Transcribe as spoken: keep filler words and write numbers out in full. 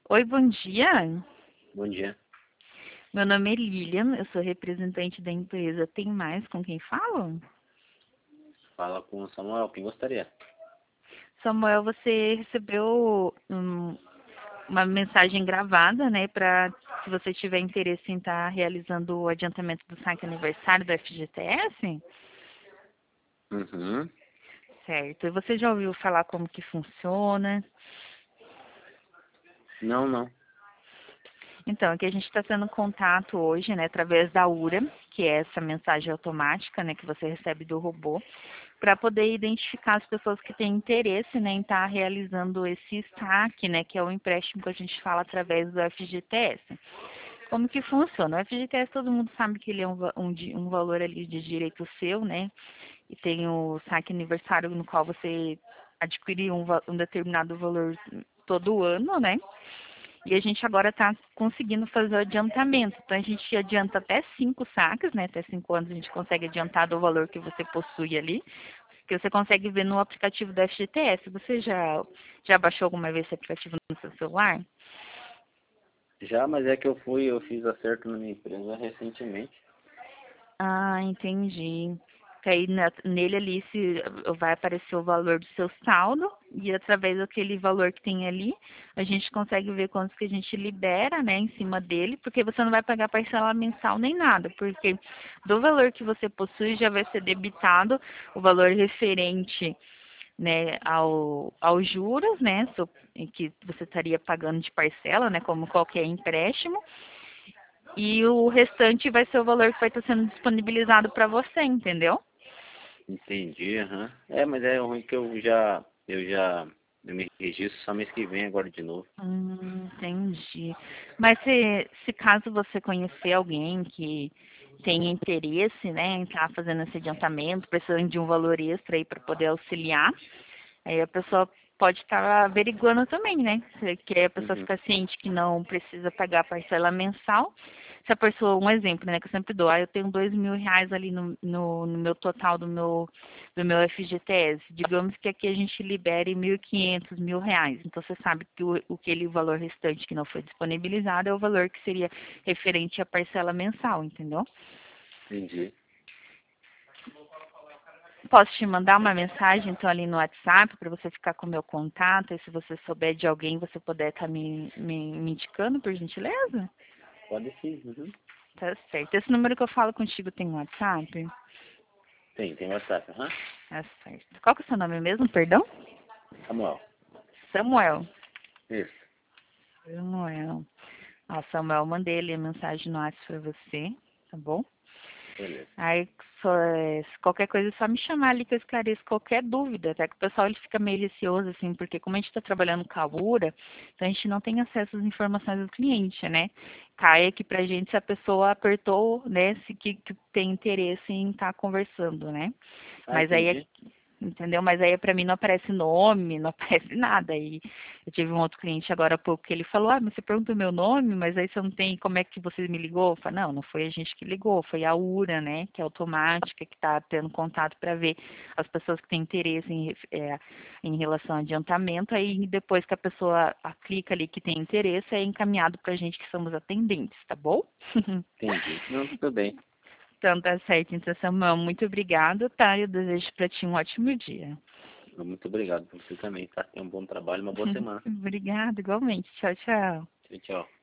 Oi, bom dia. Bom dia. Meu nome é Lilian, eu sou representante da empresa Tem Mais, com quem falo? Fala com o Samuel, quem gostaria? Samuel, você recebeu um, uma mensagem gravada, né, para se você tiver interesse em estar realizando o adiantamento do saque aniversário do F G T S? Uhum. Certo. E você já ouviu falar como que funciona? Não, não. Então, aqui a gente está tendo contato hoje, né, através da U R A, que é essa mensagem automática, né, que você recebe do robô, para poder identificar as pessoas que têm interesse, né, em estar realizando esse saque, né, que é o empréstimo que a gente fala através do F G T S. Como que funciona? O F G T S todo mundo sabe que ele é um, va- um, di- um valor ali de direito seu, né, e tem o saque aniversário no qual você adquire um, va- um determinado valor todo ano, né? E a gente agora está conseguindo fazer o adiantamento. Então, a gente adianta até cinco saques, né? Até cinco anos a gente consegue adiantar do valor que você possui ali, que você consegue ver no aplicativo do F G T S. Você já, já baixou alguma vez esse aplicativo no seu celular? Já, mas é que eu fui, eu fiz acerto na minha empresa recentemente. Ah, entendi. Que aí na- nele ali se, vai aparecer o valor do seu saldo e através daquele valor que tem ali, a gente consegue ver quantos que a gente libera, né, em cima dele, porque você não vai pagar parcela mensal nem nada, porque do valor que você possui já vai ser debitado o valor referente, né, ao, aos juros, né, so- que você estaria pagando de parcela, né, como qualquer empréstimo, e o restante vai ser o valor que vai estar sendo disponibilizado para você, entendeu? Entendi, aham. É, mas é ruim que eu já, eu já, eu me registro só mês que vem agora de novo. Hum, entendi. Mas se, se caso você conhecer alguém que tenha interesse, né, em estar fazendo esse adiantamento, precisando de um valor extra aí para poder auxiliar, aí a pessoa pode estar averiguando também, né? Se que aí a pessoa Uhum. fica ciente que não precisa pagar a parcela mensal. Se a pessoa, um exemplo, né, que eu sempre dou, ah, eu tenho dois mil reais ali no, no, no meu total do meu, do meu F G T S. Digamos que aqui a gente libere mil e quinhentos, mil reais. Então você sabe que o, o aquele valor restante que não foi disponibilizado é o valor que seria referente à parcela mensal, entendeu? Entendi. Posso te mandar uma mensagem, então, ali no WhatsApp, para você ficar com o meu contato, e se você souber de alguém, você puder estar me, me, me indicando, por gentileza? Pode sim, uhum. Tá certo. Esse número que eu falo contigo tem um WhatsApp? Tem, tem WhatsApp, aham. Tá certo. Qual que é o seu nome mesmo, perdão? Samuel. Samuel. Isso, Samuel. Ó, Samuel, mandei ali a mensagem no WhatsApp para você, tá bom? beleza. Aí, só, é, se qualquer coisa, é só me chamar ali que eu esclareço qualquer dúvida. Até que o pessoal ele fica meio receoso, assim, porque como a gente está trabalhando com a URA, então a gente não tem acesso às informações do cliente, né? Cai aqui pra gente se a pessoa apertou, né, se que, que tem interesse em estar conversando, né? Ah, Mas aí é entendi. entendeu? Mas aí para mim não aparece nome, não aparece nada. E eu tive um outro cliente agora há pouco que ele falou, ah, mas você pergunta o meu nome, mas aí você não tem como é que você me ligou? Eu falei, não, não foi a gente que ligou, foi a URA, né? Que é automática, que está tendo contato para ver as pessoas que têm interesse em, é, em relação ao adiantamento. Aí depois que a pessoa clica ali que tem interesse, é encaminhado para a gente que somos atendentes, tá bom? Entendi. Não, tudo bem. Então tá certo, então Samuel, muito obrigada, tá? Eu desejo para ti um ótimo dia. Muito obrigado por você também, tá? Tenha um bom trabalho, uma boa semana. Obrigada, igualmente. Tchau, tchau. Tchau, tchau.